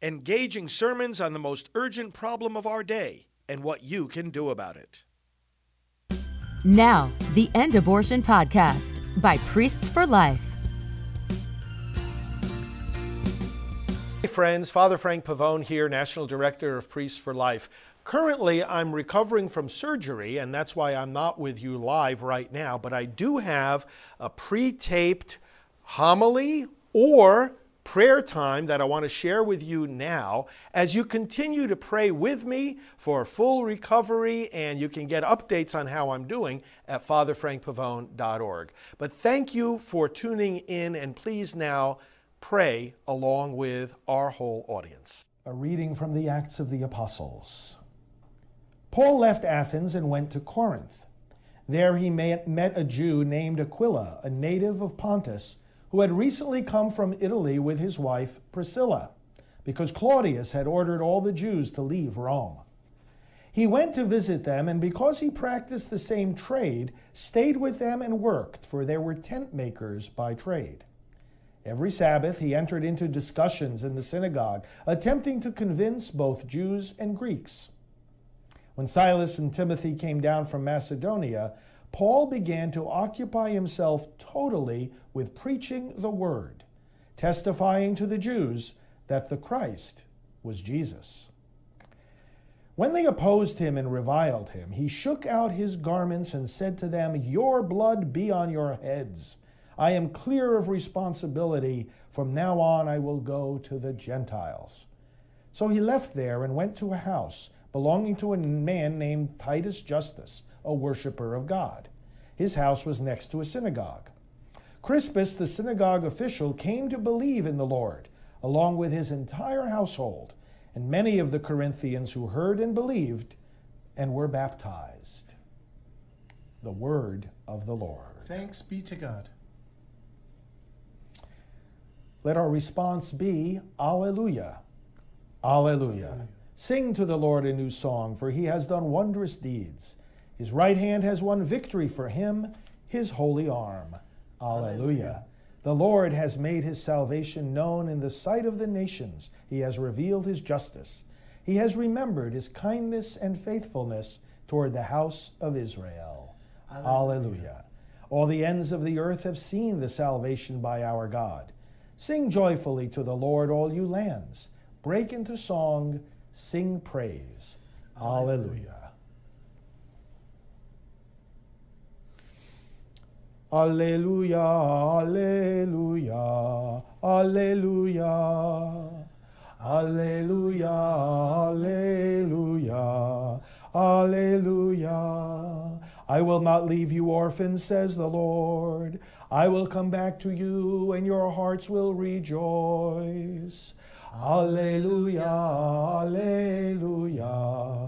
engaging sermons on the most urgent problem of our day and what you can do about it. Now, the End Abortion Podcast by Priests for Life. Hey friends, Father Frank Pavone here, National Director of Priests for Life. Currently, I'm recovering from surgery, and that's why I'm not with you live right now, but I do have a pre-taped homily or prayer time that I want to share with you now as you continue to pray with me for full recovery, and you can get updates on how I'm doing at fatherfrankpavone.org. But thank you for tuning in, and please now pray along with our whole audience. A reading from the Acts of the Apostles. Paul left Athens and went to Corinth. There he met a Jew named Aquila, a native of Pontus, who had recently come from Italy with his wife Priscilla, because Claudius had ordered all the Jews to leave Rome. He went to visit them, and because he practiced the same trade, stayed with them and worked, for they were tent makers by trade. Every Sabbath he entered into discussions in the synagogue, attempting to convince both Jews and Greeks. When Silas and Timothy came down from Macedonia, Paul began to occupy himself totally with preaching the word, testifying to the Jews that the Christ was Jesus. When they opposed him and reviled him, he shook out his garments and said to them, "Your blood be on your heads. I am clear of responsibility. From now on I will go to the Gentiles." So he left there and went to a house belonging to a man named Titus Justus, a worshiper of God. His house was next to a synagogue. Crispus, the synagogue official, came to believe in the Lord, along with his entire household, and many of the Corinthians who heard and believed and were baptized. The word of the Lord. Thanks be to God. Let our response be, Alleluia, Alleluia. Sing to the Lord a new song, for he has done wondrous deeds. His right hand has won victory for him, his holy arm. Alleluia. The Lord has made his salvation known in the sight of the nations. He has revealed his justice. He has remembered his kindness and faithfulness toward the house of Israel. Alleluia. All the ends of the earth have seen the salvation by our God. Sing joyfully to the Lord, all you lands. Break into song, sing praise. Alleluia. Alleluia, alleluia, alleluia. Alleluia, alleluia, alleluia. I will not leave you orphans, says the Lord. I will come back to you, and your hearts will rejoice. Alleluia, alleluia,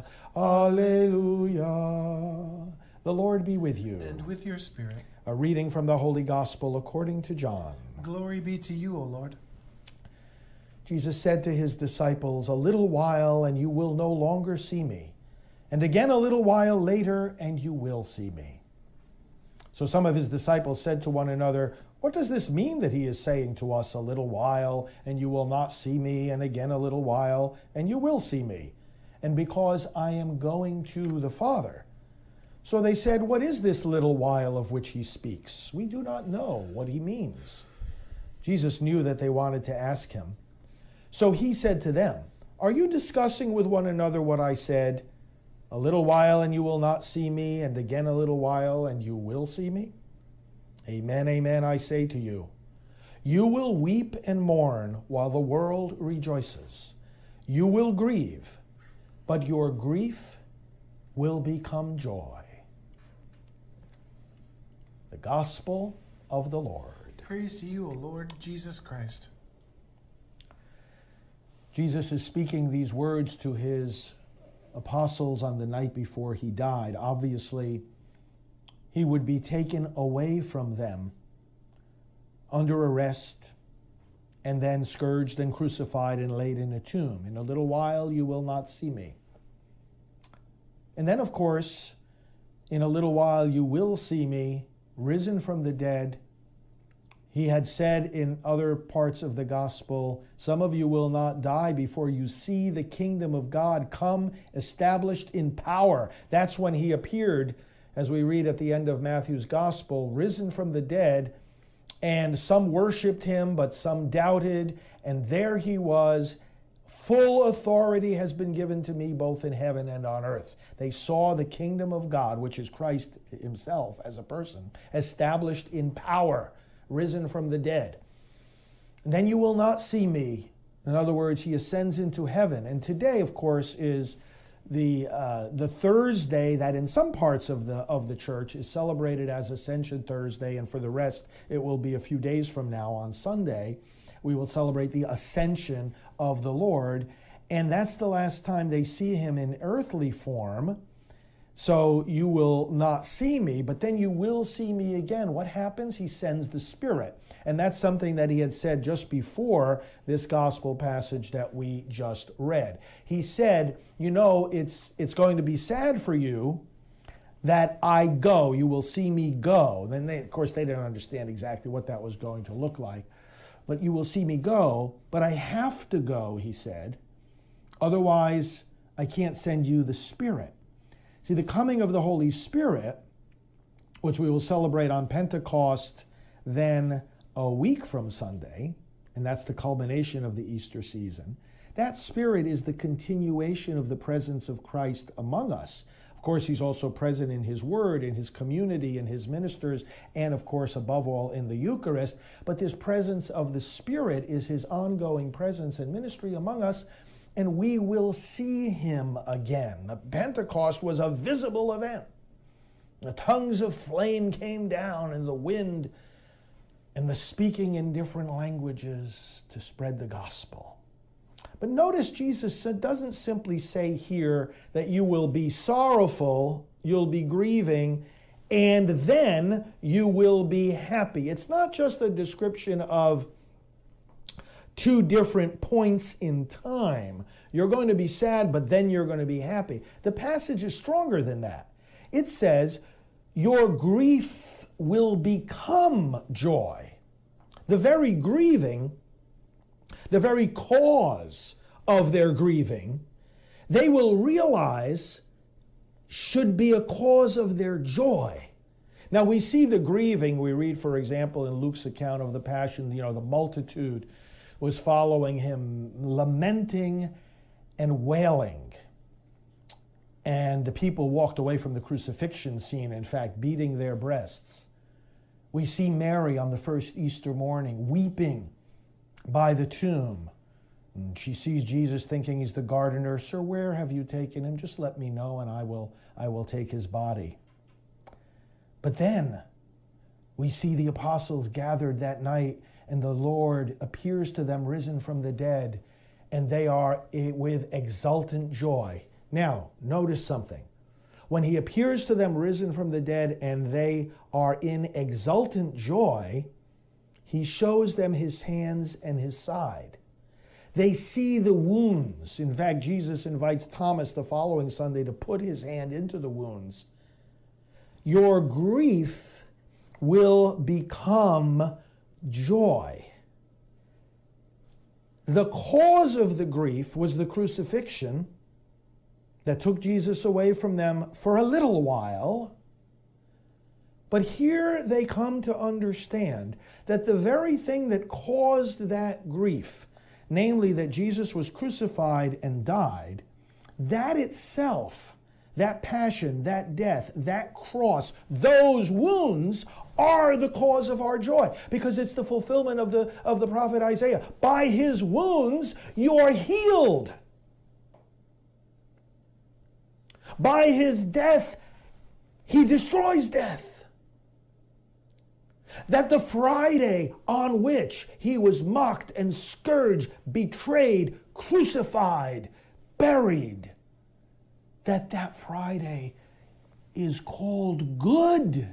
alleluia. The Lord be with you. And with your spirit. A reading from the Holy Gospel according to John. Glory be to you, O Lord. Jesus said to his disciples, "A little while, and you will no longer see me. And again a little while later, and you will see me." So some of his disciples said to one another, "What does this mean that he is saying to us, 'A little while, and you will not see me, and again a little while, and you will see me'? And because I am going to the Father." So they said, "What is this little while of which he speaks? We do not know what he means." Jesus knew that they wanted to ask him. So he said to them, "Are you discussing with one another what I said? 'A little while and you will not see me, and again a little while and you will see me'? Amen, amen, I say to you. You will weep and mourn while the world rejoices. You will grieve, but your grief will become joy." The Gospel of the Lord. Praise to you, O Lord Jesus Christ. Jesus is speaking these words to his apostles on the night before he died. Obviously, he would be taken away from them under arrest and then scourged and crucified and laid in a tomb. "In a little while you will not see me." And then, of course, "In a little while you will see me risen from the dead." He had said in other parts of the gospel, some of you will not die before you see the kingdom of God come established in power. That's when he appeared, as we read at the end of Matthew's gospel, risen from the dead, and some worshiped him, but some doubted, and there he was. Full authority has been given to me both in heaven and on earth. They saw the kingdom of God, which is Christ himself as a person, established in power, risen from the dead. And then you will not see me. In other words, he ascends into heaven. And today, of course, is the Thursday that in some parts of the church is celebrated as Ascension Thursday, and for the rest, it will be a few days from now on Sunday. We will celebrate the ascension of the Lord, and that's the last time they see him in earthly form. So you will not see me, but then you will see me again. What happens? He sends the Spirit. And that's something that he had said just before this gospel passage that we just read. He said, you know, it's going to be sad for you that I go. You will see me go. Then, of course, they didn't understand exactly what that was going to look like. But you will see me go, but I have to go, he said. Otherwise, I can't send you the Spirit. See, the coming of the Holy Spirit, which we will celebrate on Pentecost then a week from Sunday, and that's the culmination of the Easter season, that Spirit is the continuation of the presence of Christ among us. Of course, he's also present in his word, in his community, in his ministers, and of course, above all, in the Eucharist. But this presence of the Spirit is his ongoing presence and ministry among us, and we will see him again. The Pentecost was a visible event. The tongues of flame came down, and the wind, and the speaking in different languages to spread the gospel. But notice Jesus doesn't simply say here that you will be sorrowful, you'll be grieving, and then you will be happy. It's not just a description of two different points in time. You're going to be sad, but then you're going to be happy. The passage is stronger than that. It says, your grief will become joy. The very grieving, the very cause of their grieving, they will realize should be a cause of their joy. Now we see the grieving, we read, for example, in Luke's account of the Passion, the multitude was following him, lamenting and wailing. And the people walked away from the crucifixion scene, in fact, beating their breasts. We see Mary on the first Easter morning weeping by the tomb. And she sees Jesus thinking he's the gardener. Sir, where have you taken him? Just let me know and I will take his body. But then we see the apostles gathered that night, and the Lord appears to them risen from the dead, and they are with exultant joy. Now, notice something. When he appears to them risen from the dead and they are in exultant joy, he shows them his hands and his side. They see the wounds. In fact, Jesus invites Thomas the following Sunday to put his hand into the wounds. Your grief will become joy. The cause of the grief was the crucifixion that took Jesus away from them for a little while. But here they come to understand that the very thing that caused that grief, namely that Jesus was crucified and died, that itself, that passion, that death, that cross, those wounds are the cause of our joy, because it's the fulfillment of the prophet Isaiah. By his wounds you're healed. By his death, he destroys death. That the Friday on which he was mocked and scourged, betrayed, crucified, buried, that Friday is called good.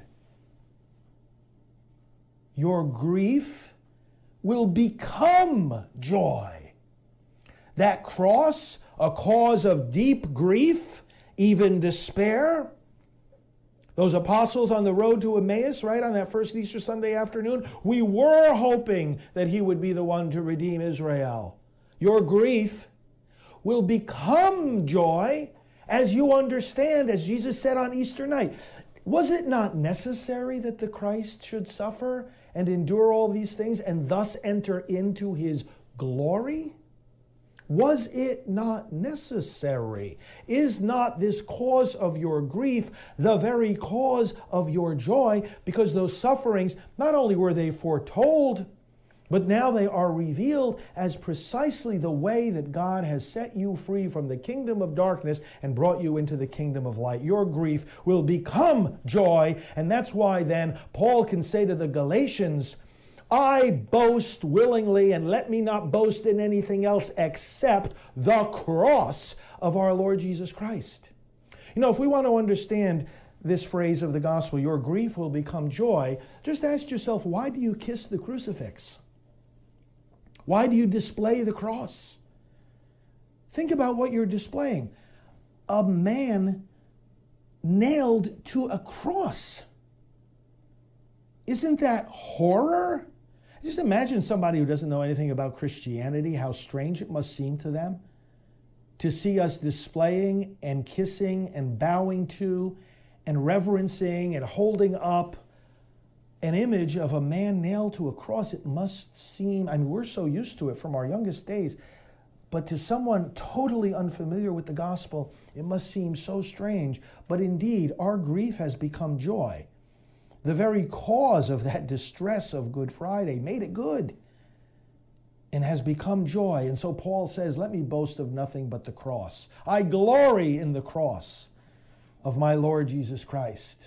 Your grief will become joy. That cross, a cause of deep grief, even despair, Those apostles on the road to Emmaus, right, on that first Easter Sunday afternoon, we were hoping that he would be the one to redeem Israel. Your grief will become joy as you understand, as Jesus said on Easter night. Was it not necessary that the Christ should suffer and endure all these things and thus enter into his glory? Was it not necessary? Is not this cause of your grief the very cause of your joy? Because those sufferings, not only were they foretold, but now they are revealed as precisely the way that God has set you free from the kingdom of darkness and brought you into the kingdom of light. Your grief will become joy, and that's why then Paul can say to the Galatians, I boast willingly, and let me not boast in anything else except the cross of our Lord Jesus Christ. You know, if we want to understand this phrase of the gospel, your grief will become joy, just ask yourself, why do you kiss the crucifix? Why do you display the cross? Think about what you're displaying. A man nailed to a cross. Isn't that horror? Just imagine somebody who doesn't know anything about Christianity, how strange it must seem to them to see us displaying and kissing and bowing to and reverencing and holding up an image of a man nailed to a cross. It must seem, I mean, we're so used to it from our youngest days, but to someone totally unfamiliar with the gospel, it must seem so strange. But indeed, our grief has become joy. The very cause of that distress of Good Friday made it good and has become joy. And so Paul says, let me boast of nothing but the cross. I glory in the cross of my Lord Jesus Christ.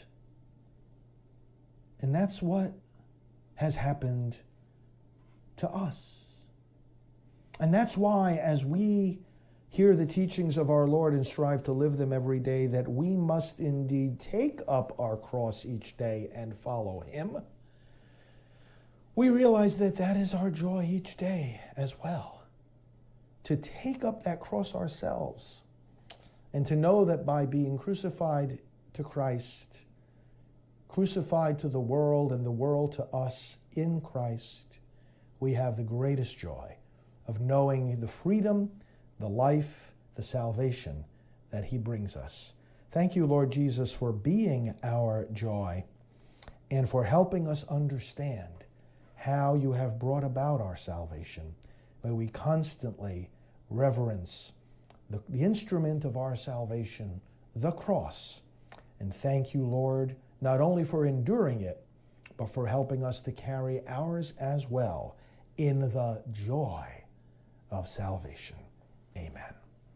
And that's what has happened to us. And that's why, as we hear the teachings of our Lord and strive to live them every day, that we must indeed take up our cross each day and follow him. We realize that that is our joy each day as well. To take up that cross ourselves and to know that by being crucified to Christ, crucified to the world and the world to us in Christ, we have the greatest joy of knowing the freedom, the life, the salvation that he brings us. Thank you, Lord Jesus, for being our joy and for helping us understand how you have brought about our salvation. May we constantly reverence the instrument of our salvation, the cross. And thank you, Lord, not only for enduring it, but for helping us to carry ours as well in the joy of salvation. Amen.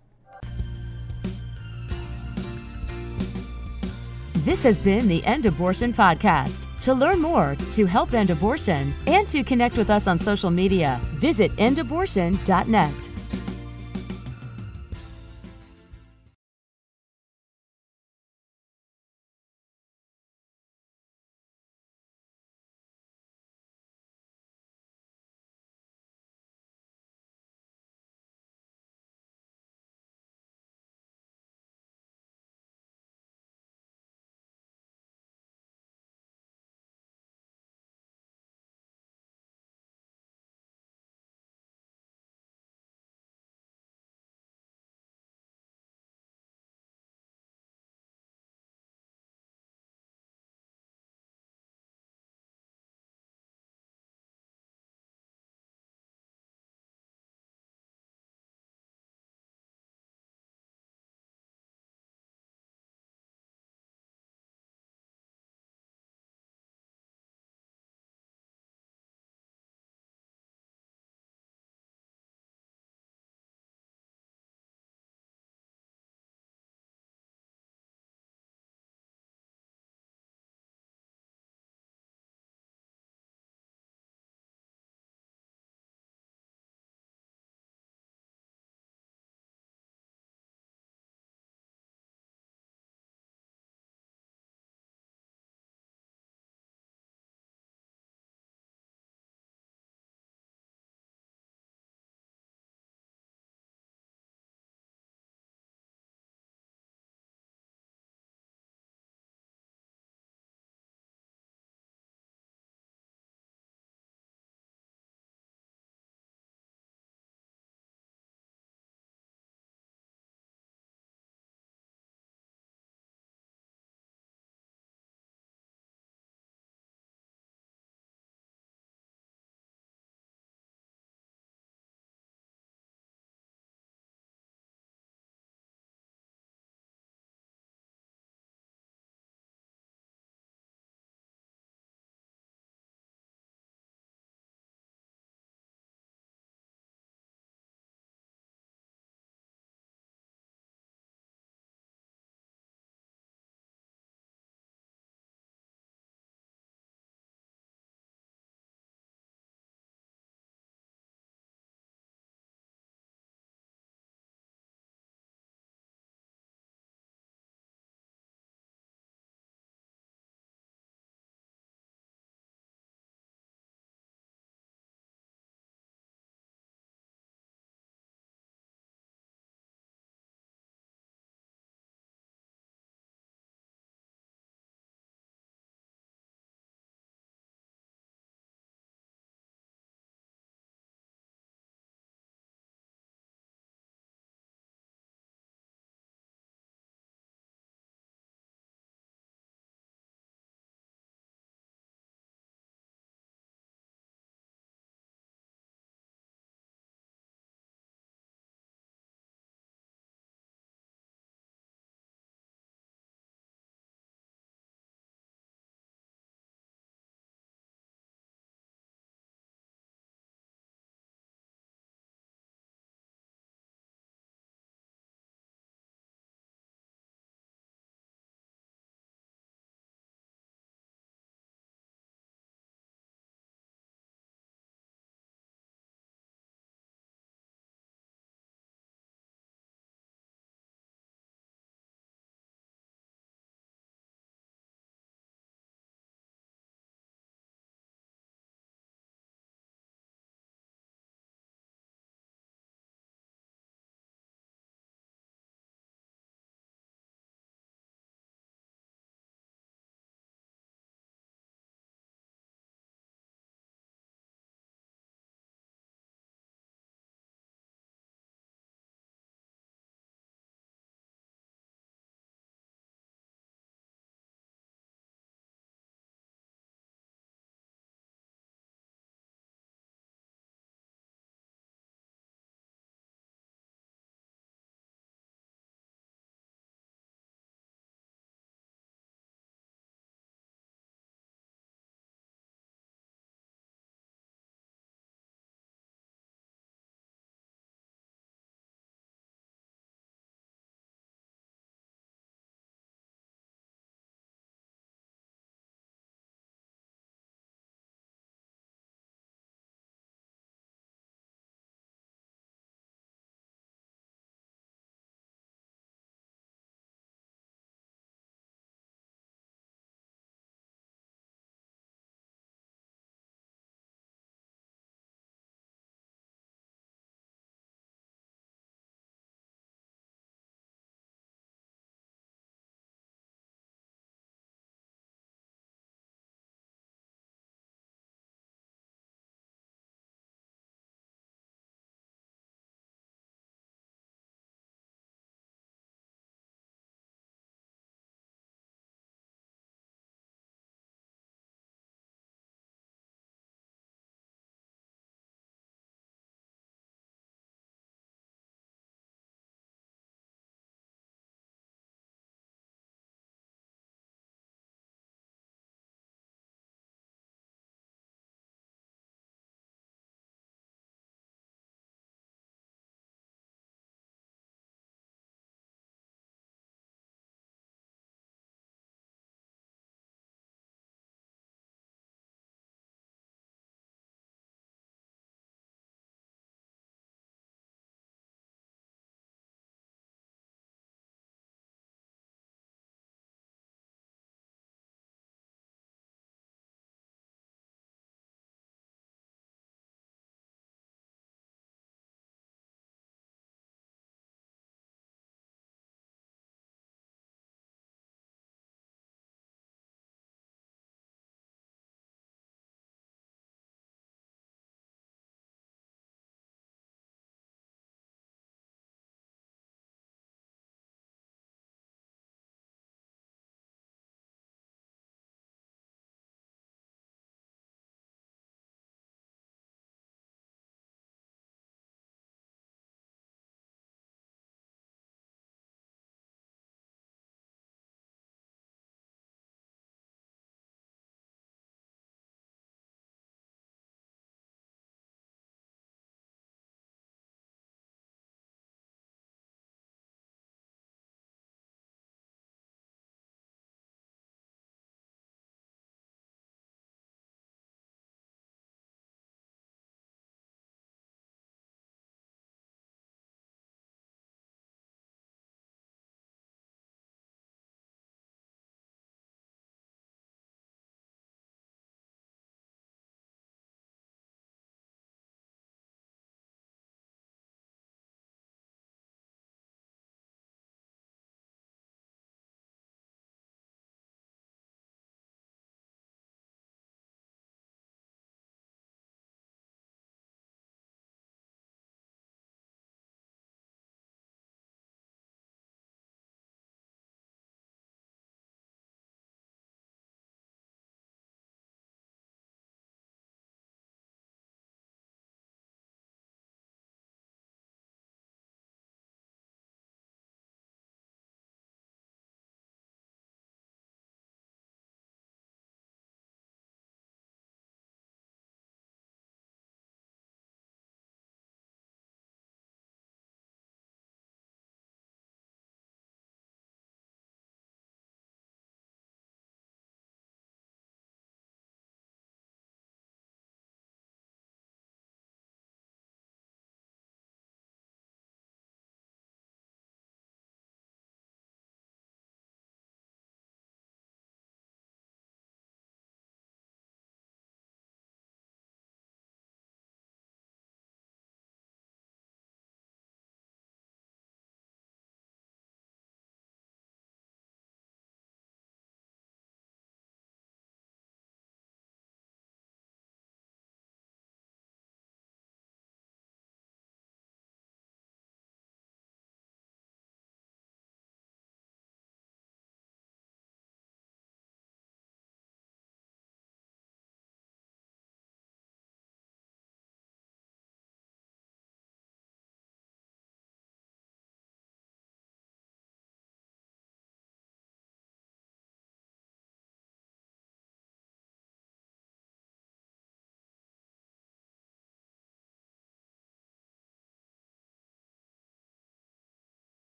This has been the End Abortion Podcast. To learn more, to help end abortion, and to connect with us on social media, visit endabortion.net.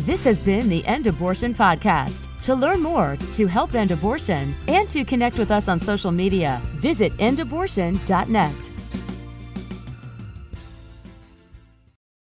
This has been the End Abortion Podcast. To learn more, to help end abortion, and to connect with us on social media, visit endabortion.net.